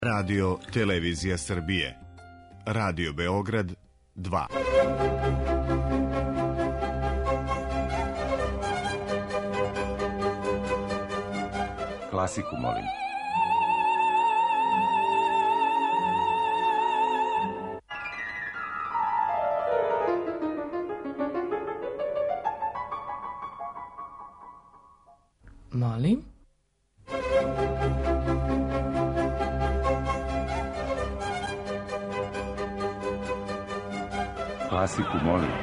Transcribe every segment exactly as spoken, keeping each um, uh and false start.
Radio Televizija Srbije. Radio Beograd dva. Klasiku molim. Molim? Klasiku molim.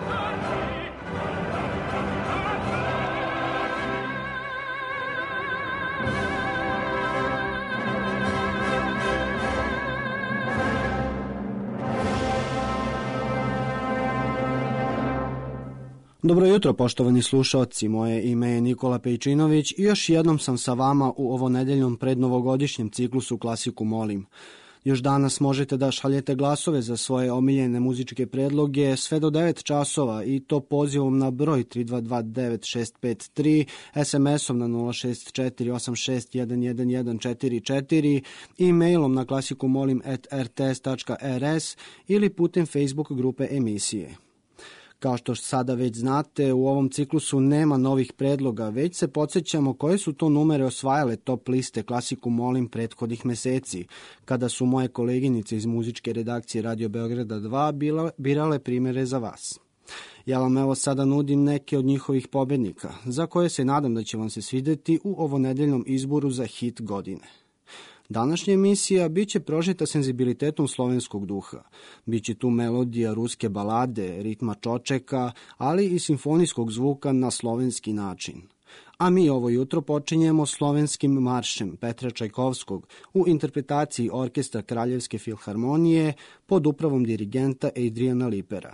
Dobro jutro, poštovani slušaoci, moje ime je Nikola Pejčinović i još jednom sam sa vama u ovo nedeljnom prednovogodišnjem ciklusu Klasiku molim. Još danas možete da šaljete glasove za svoje omiljene muzičke predloge sve do devet časova i to pozivom na broj tri dva dva devet šest pet tri, es em esom na nula šest četiri osam šest jedan jedan jedan četiri četiri, e-mailom na klasikumolim at r t s tačka r s ili putem Facebook grupe emisije. Kao što sada već znate, u ovom ciklusu nema novih predloga, već se podsjećamo koje su to numere osvajale top liste Klasiku molim prethodnih meseci, kada su moje koleginice iz muzičke redakcije Radio Beograda dva bila, birale primere za vas. Ja vam evo sada nudim neke od njihovih pobednika, za koje se nadam da će vam se svideti u ovonedeljnom izboru za hit godine. Današnja emisija biće prožeta senzibilitetom slovenskog duha. Biće tu melodija ruske balade, ritma čočeka, ali i simfonijskog zvuka na slovenski način. A mi ovo jutro počinjemo slovenskim maršem Petra Čajkovskog u interpretaciji orkestra Kraljevske filharmonije pod upravom dirigenta Adriana Lipera.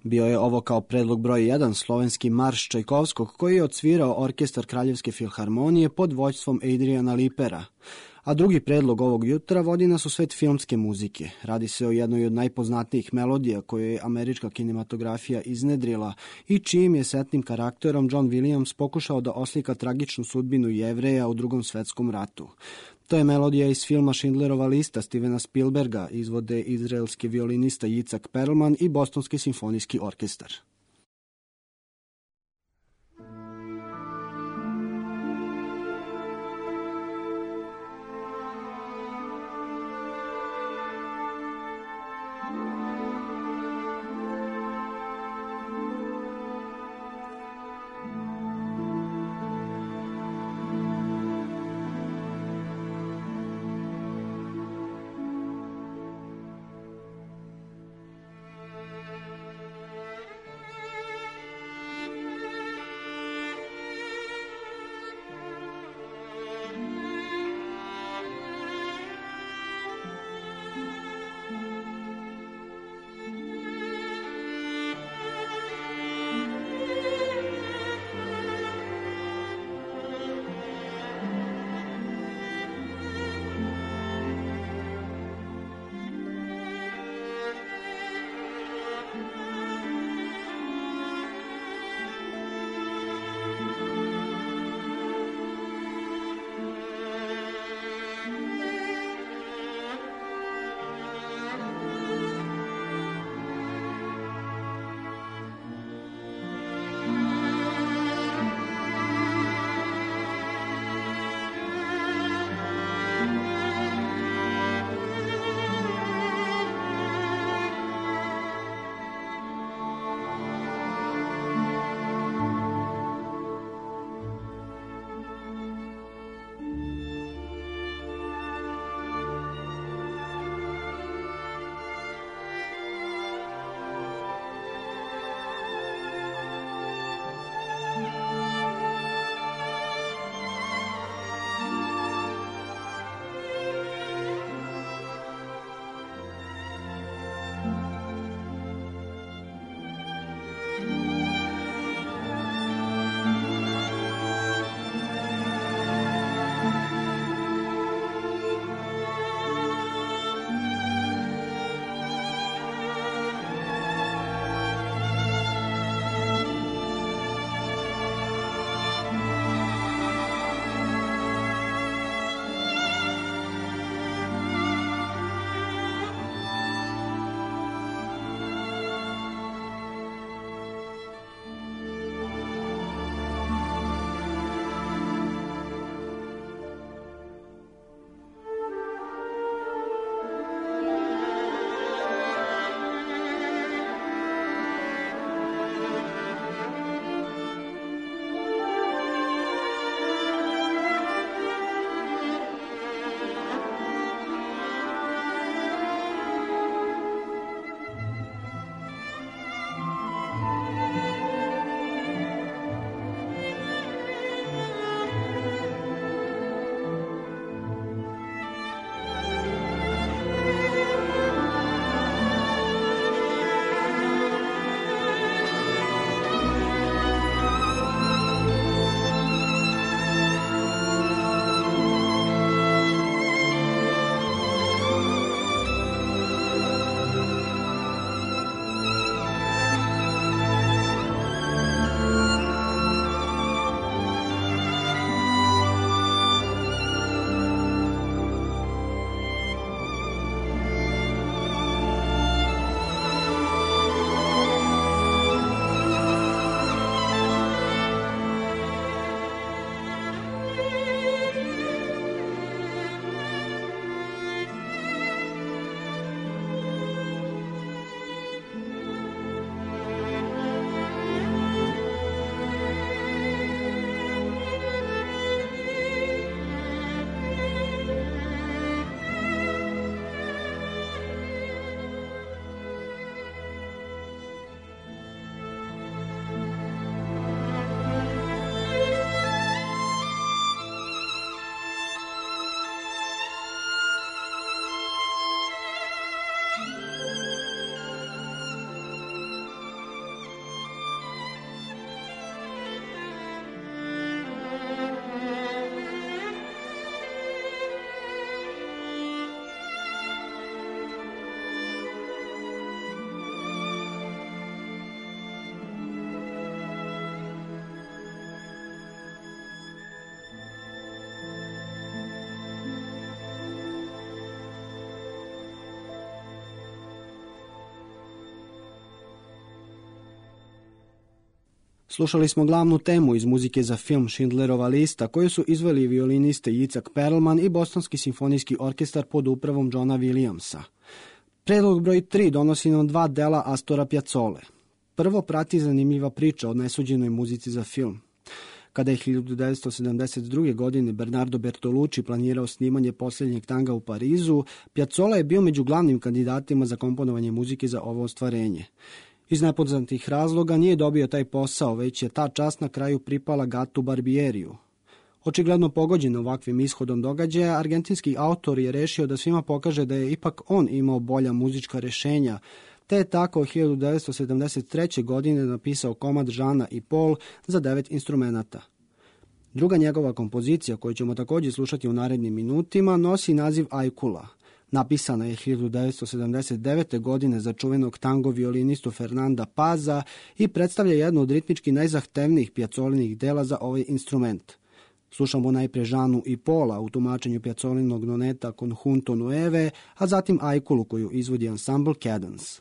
Bio je ovo kao predlog broj jedan slovenski marš Čajkovskog koji je odsvirao orkestar Kraljevske filharmonije pod vođstvom Adriana Lipera. A drugi predlog ovog jutra vodi nas u svet filmske muzike. Radi se o jednoj od najpoznatijih melodija koju je američka kinematografija iznedrila i čijim je setnim karakterom John Williams pokušao da oslika tragičnu sudbinu Jevreja u Drugom svetskom ratu. To je melodija iz filma Schindlerova lista Stevena Spielberga, izvode izraelski violinista Yitzhak Perlman i Bostonski simfonijski orkestar. Slušali smo glavnu temu iz muzike za film Schindlerova lista, koju su izveli violiniste Jicak Perlman i Bostonski simfonijski orkestar pod upravom Johna Williamsa. Predlog broj tri donosi nam dva dela Astora Piazzole. Prvo prati zanimljiva priča o nesuđenoj muzici za film. Kada je hiljadu devetsto sedamdeset druge. godine Bernardo Bertolucci planirao snimanje posljednjeg tanga u Parizu, Piazzolla je bio među glavnim kandidatima za komponovanje muzike za ovo ostvarenje. Iz nepoznatih razloga nije dobio taj posao, već je ta čast na kraju pripala Gatu Barbieriju. Očigledno pogođen ovakvim ishodom događaja, argentinski autor je rešio da svima pokaže da je ipak on imao bolja muzička rešenja, te je tako hiljadu devetsto sedamdeset treće. godine napisao komad Žana i Pol za devet instrumenata. Druga njegova kompozicija, koju ćemo također slušati u narednim minutima, nosi naziv Ajkula. Napisana je hiljadu devetsto sedamdeset devete. godine za čuvenog tango violinistu Fernanda Paza i predstavlja jednu od ritmički najzahtevnijih Piazzolinih dela za ovaj instrument. Slušamo najpre Žanu i Pola u tumačenju Piazzolinog noneta Conjunto Nueve, a zatim Ajkulu koju izvodi ansambl Cadence.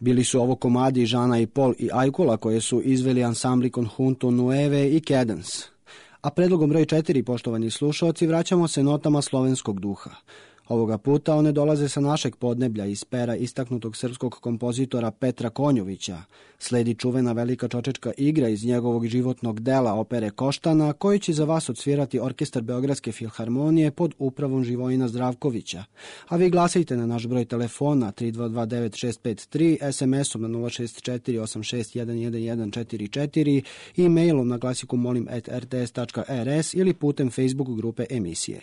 Bili su ovo komadi Žana i Pol i Ajkula koje su izveli ansambli Conjunto Nueve i Cadence. A predlogom broj četiri, poštovani slušalci, vraćamo se notama slovenskog duha. Ovoga puta one dolaze sa našeg podneblja iz pera istaknutog srpskog kompozitora Petra Konjovića. Sledi čuvena velika čočečka igra iz njegovog životnog dela opere Koštana, koji će za vas odsvirati Orkestar Beogradske filharmonije pod upravom Živojina Zdravkovića. A vi glasajte na naš broj telefona tri dva dva devet šest pet tri, es em esom na nula šest četiri osam šest jedan jedan jedan četiri četiri, e-mailom na glasiku molim at r t s tačka r s ili putem Facebook grupe emisije.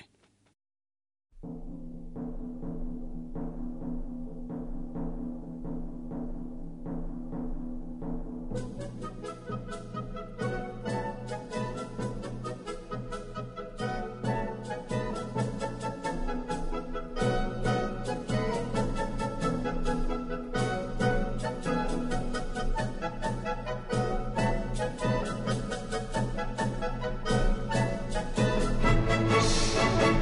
Thank you.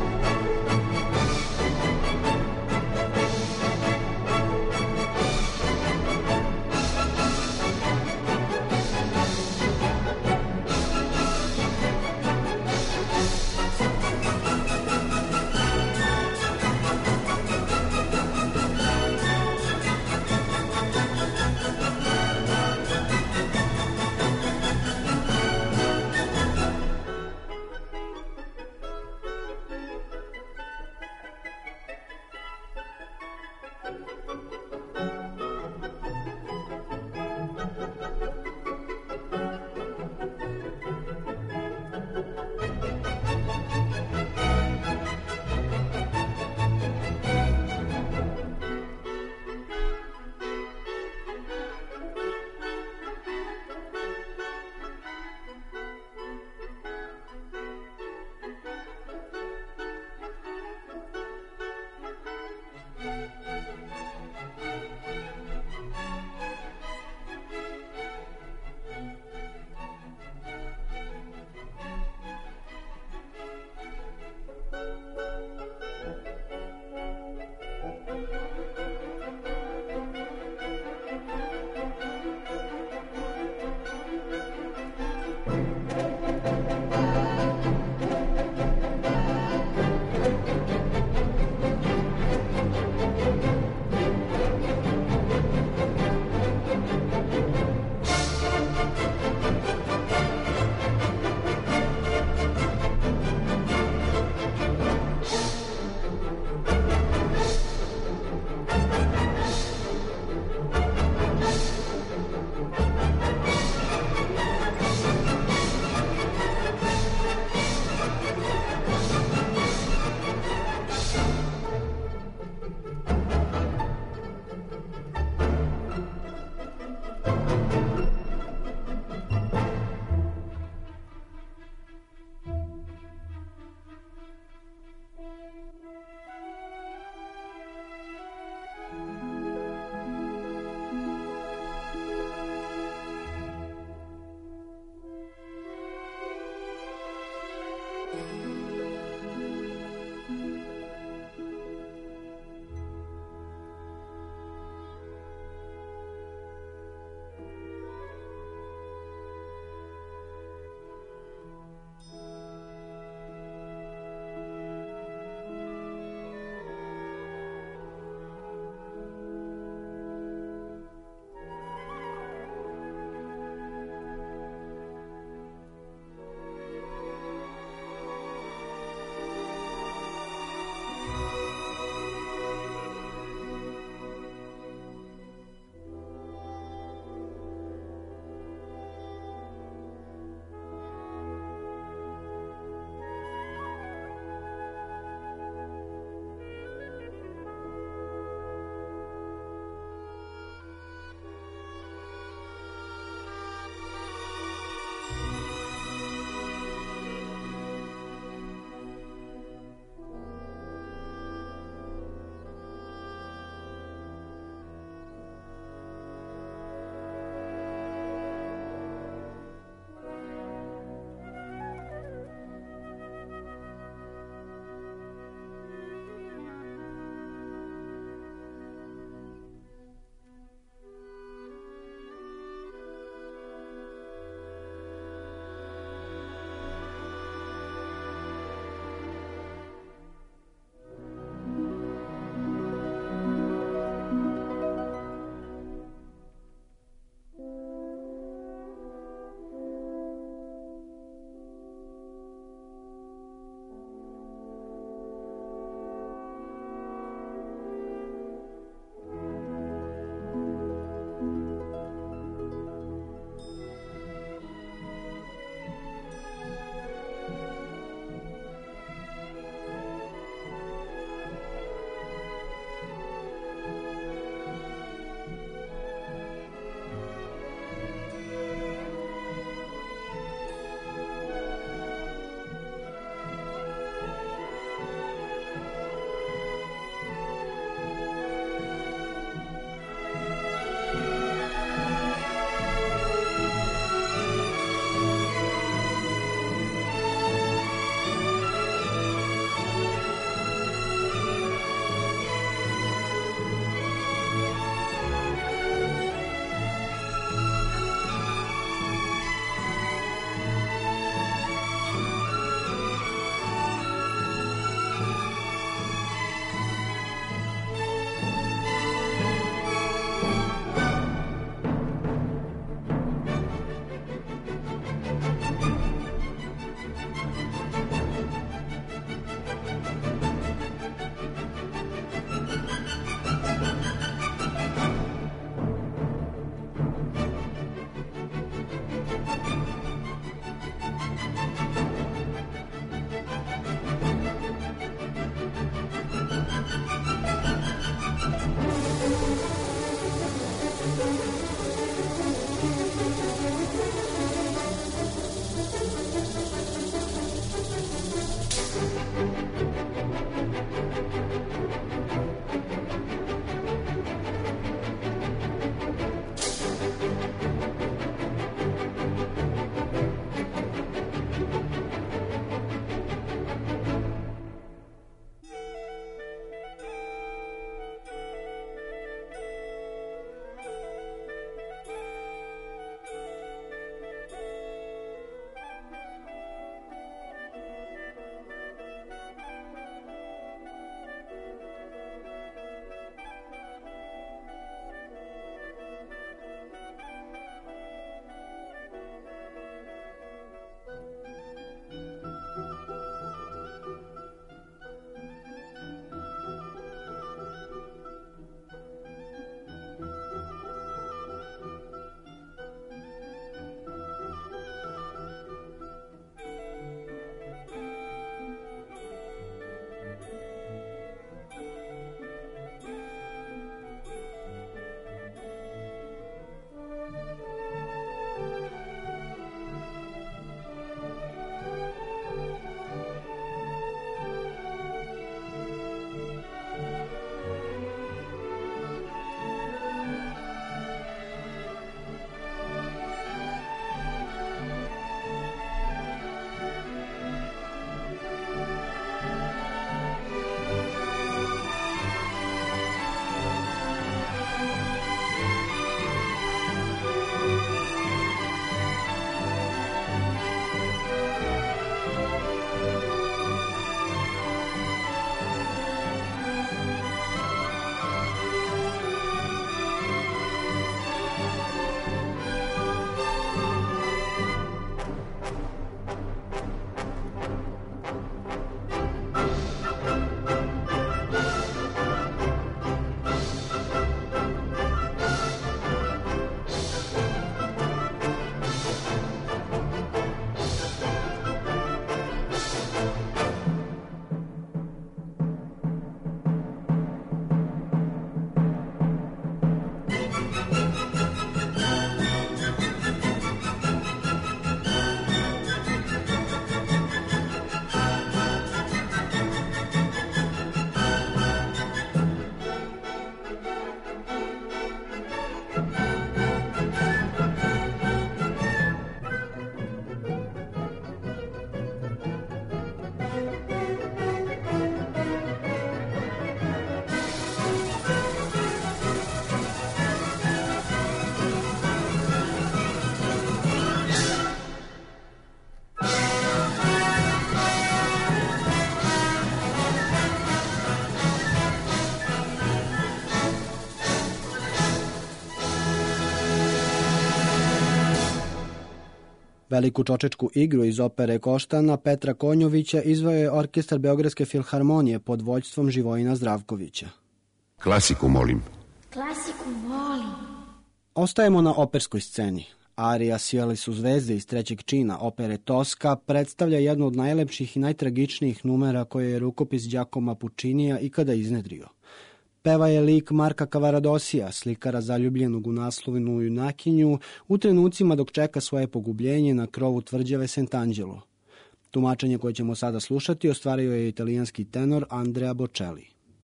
Veliku čočečku igru iz opere Koštana Petra Konjovića izveo je orkestar Beogradske filharmonije pod vođstvom Živojina Zdravkovića. Klasiku molim. Klasiku molim. Ostajemo na operskoj sceni. Arija Sjeli su zvezde iz trećeg čina opere Toska predstavlja jednu od najlepših i najtragičnijih numera koje je rukopis Giacomo Puccinija ikada iznedrio. Peva je lik Marka Cavaradosija, slikara zaljubljenog u naslovnu junakinju, u trenucima dok čeka svoje pogubljenje na krovu tvrđave Sant'Angelo. Tumačenje koje ćemo sada slušati ostvario je italijanski tenor Andrea Bocelli.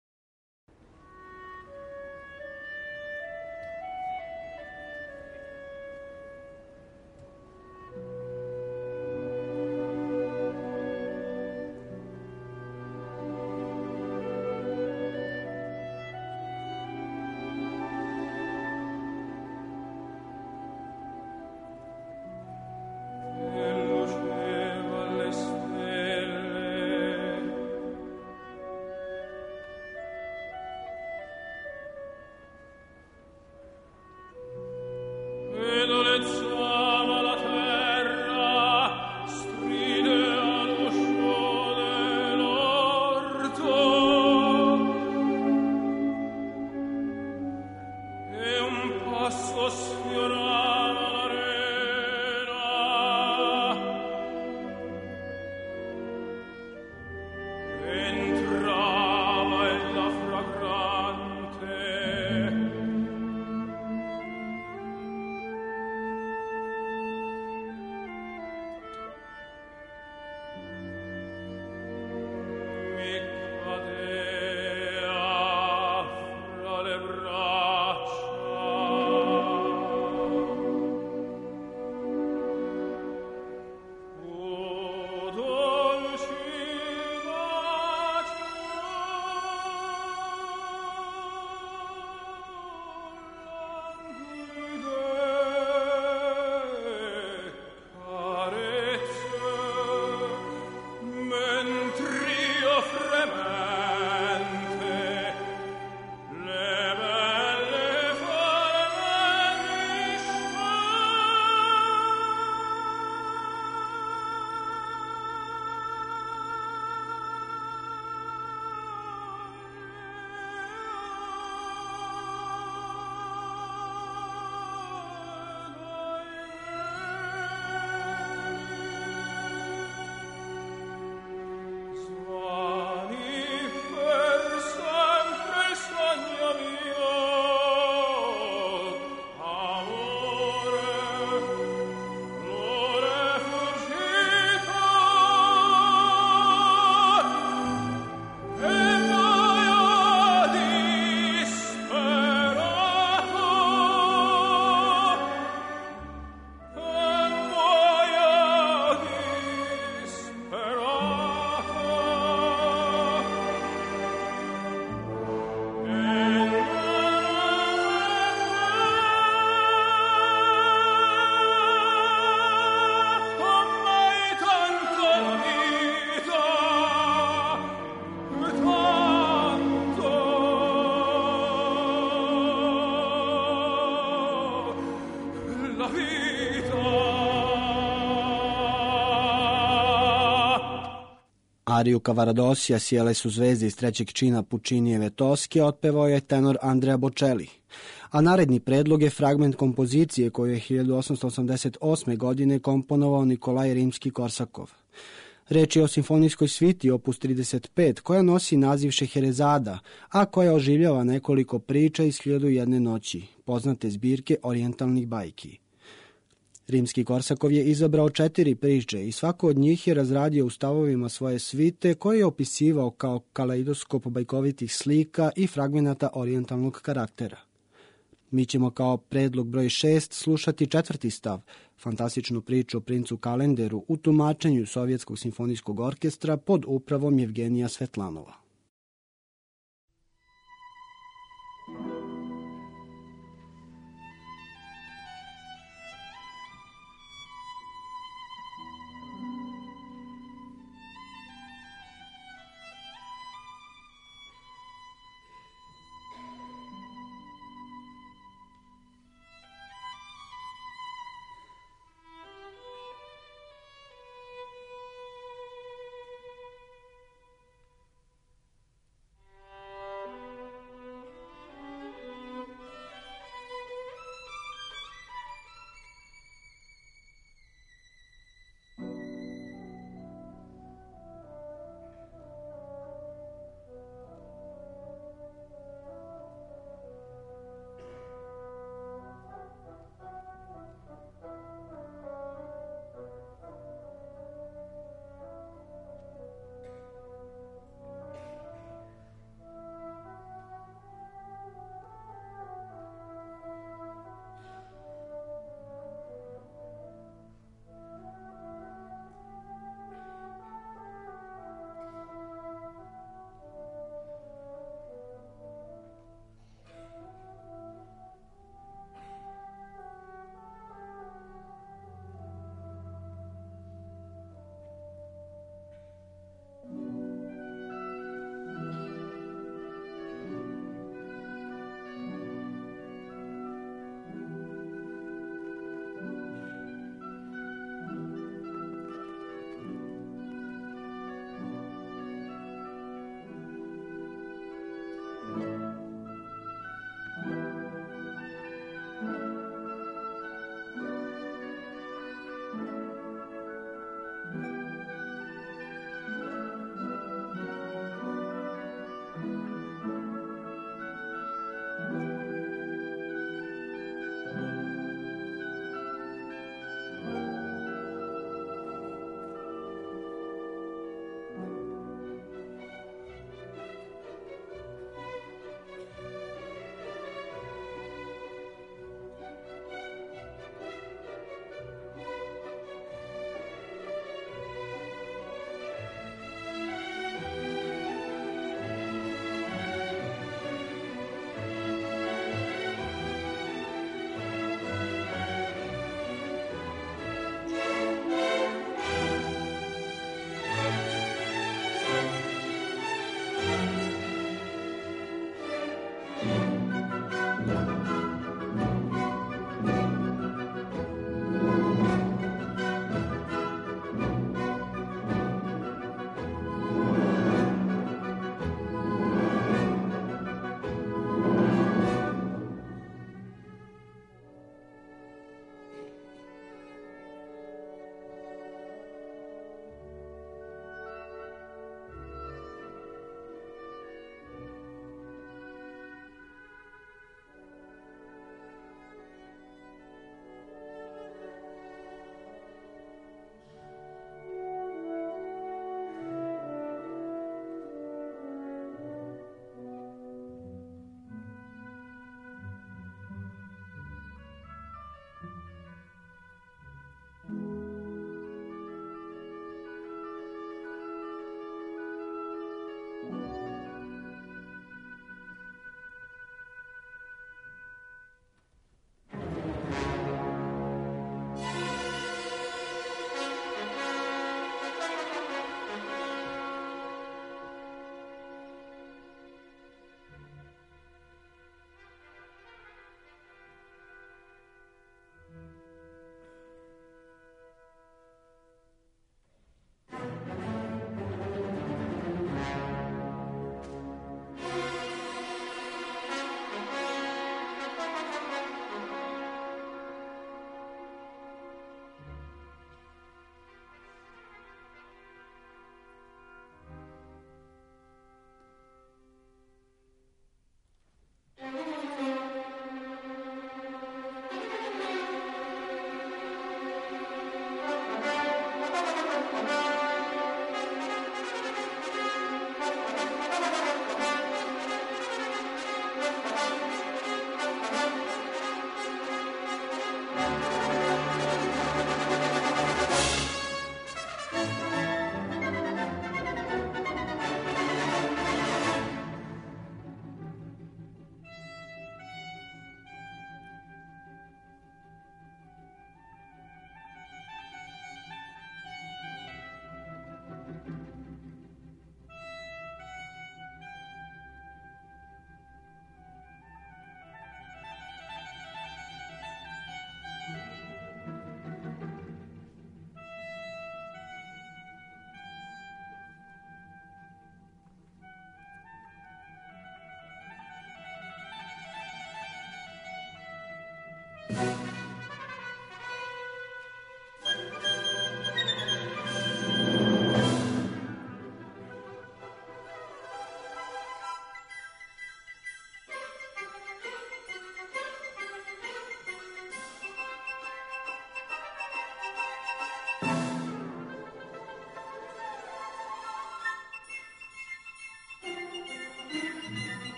Ariju Cavaradosija Sjele su zvezde iz trećeg čina Puccinijeve Toske otpevao je tenor Andrea Bocelli, a naredni predlog je fragment kompozicije koju je hiljadu osamsto osamdeset osme. godine komponovao Nikolaj Rimski-Korsakov. Reč je o simfonijskoj sviti opus trideset pet koja nosi naziv Šeherezada, a koja oživljava nekoliko priča iz Hiljadu jedne noći, poznate zbirke orijentalnih bajki. Rimski-Korsakov je izabrao četiri priče i svako od njih je razradio u stavovima svoje svite koje je opisivao kao kaleidoskop bajkovitih slika i fragmenata orijentalnog karaktera. Mi ćemo kao predlog broj šest slušati četvrti stav, fantastičnu priču o princu Kalenderu u tumačenju Sovjetskog simfonijskog orkestra pod upravom Jevgenija Svetlanova.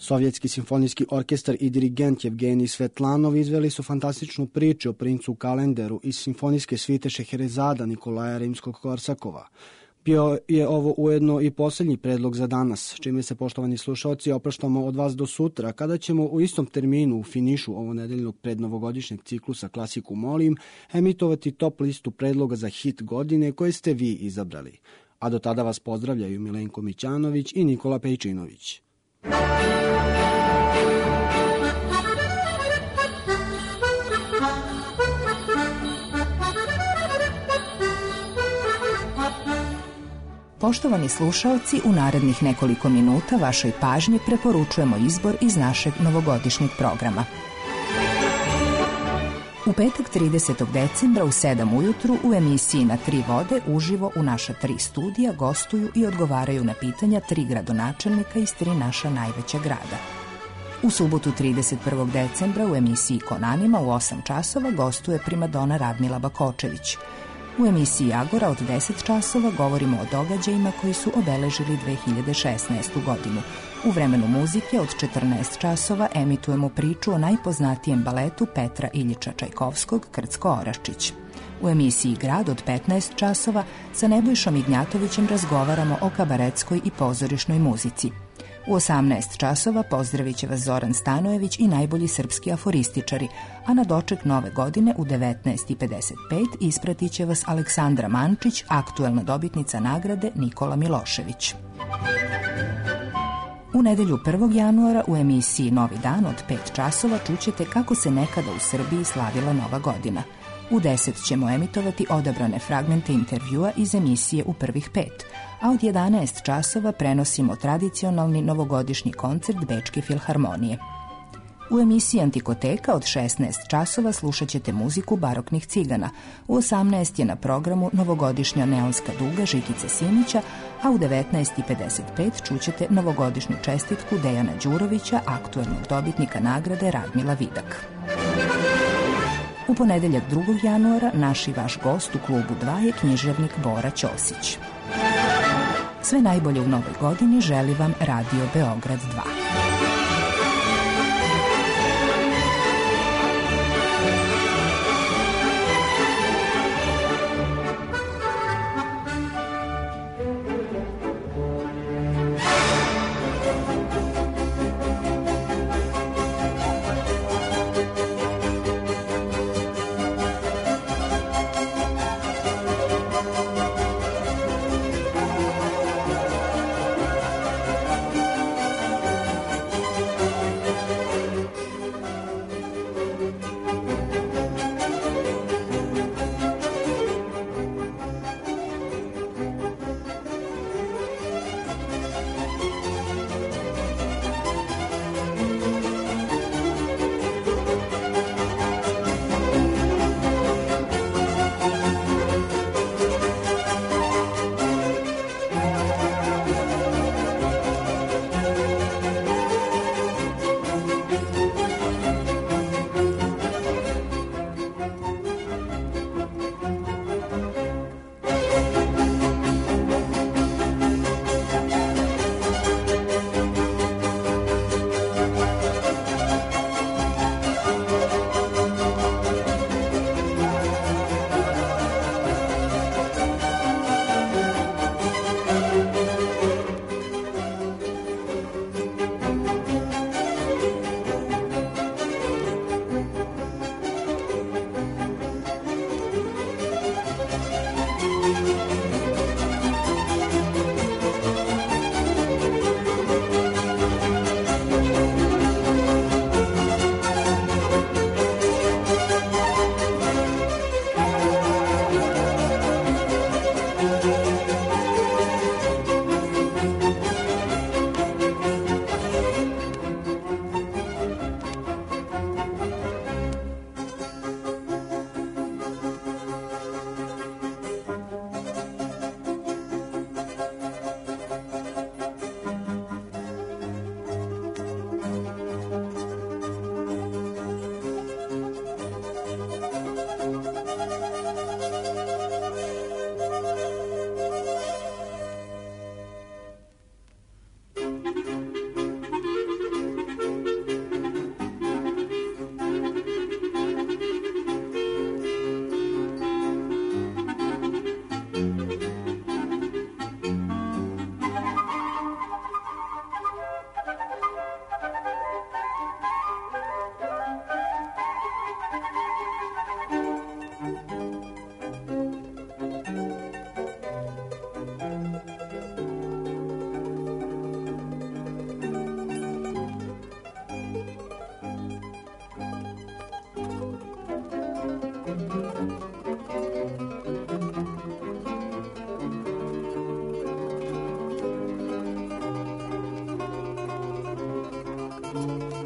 Sovjetski simfonijski orkestar i dirigent Jevgenij Svetlanov izveli su fantastičnu priču o princu Kalenderu iz simfonijske svite Šeherezada Nikolaja Rimskog-Korsakova. Bio je ovo ujedno i posljednji predlog za danas, čime se, poštovani slušalci, opraštamo od vas do sutra, kada ćemo u istom terminu u finišu ovo nedeljnog prednovogodišnjeg ciklusa Klasiku molim emitovati top listu predloga za hit godine koje ste vi izabrali. A do tada vas pozdravljaju Milenko Mićanović i Nikola Pejčinović. Poštovani slušaoci, u narednih nekoliko minuta vašoj pažnji preporučujemo izbor iz našeg novogodišnjeg programa. U petak tridesetog decembra u sedam ujutru u emisiji Na tri vode uživo u naša tri studija gostuju i odgovaraju na pitanja tri gradonačelnika iz tri naša najveća grada. U subotu trideset prvog decembra u emisiji Konanima u osam časova gostuje primadona Radmila Bakočević. U emisiji Agora od deset časova govorimo o događajima koji su obeležili dve hiljade šesnaestu godinu. U vremenu muzike od četrnaest časova emitujemo priču o najpoznatijem baletu Petra Iljiča Čajkovskog Krcko Oraščić. U emisiji Grad od petnaest časova sa Nebojšom Ignjatovićem razgovaramo o kabaretskoj i pozorišnoj muzici. U osamnaest časova pozdravit će vas Zoran Stanojević i najbolji srpski aforističari, a na doček nove godine u devetnaest i pedeset pet ispratit će vas Aleksandra Mančić, aktuelna dobitnica nagrade Nikola Milošević. U nedelju prvog januara u emisiji Novi dan od pet časova čućete kako se nekada u Srbiji slavila Nova godina. U deset ćemo emitovati odabrane fragmente intervjua iz emisije U prvih pet, a od jedanaest časova prenosimo tradicionalni novogodišnji koncert Bečke filharmonije. U emisiji Antikoteka od šesnaest časova slušat ćete muziku baroknih cigana, u osamnaest je na programu novogodišnja neonska duga Žikice Simića, a u devetnaest i pedeset pet čućete novogodišnju čestitku Dejana Đurovića, aktuelnog dobitnika nagrade Radmila Vidak. U ponedeljak drugog januara naš i vaš gost u klubu dva je književnik Bora Ćosić. Sve najbolje u novoj godini želi vam Radio Beograd dva. Thank you.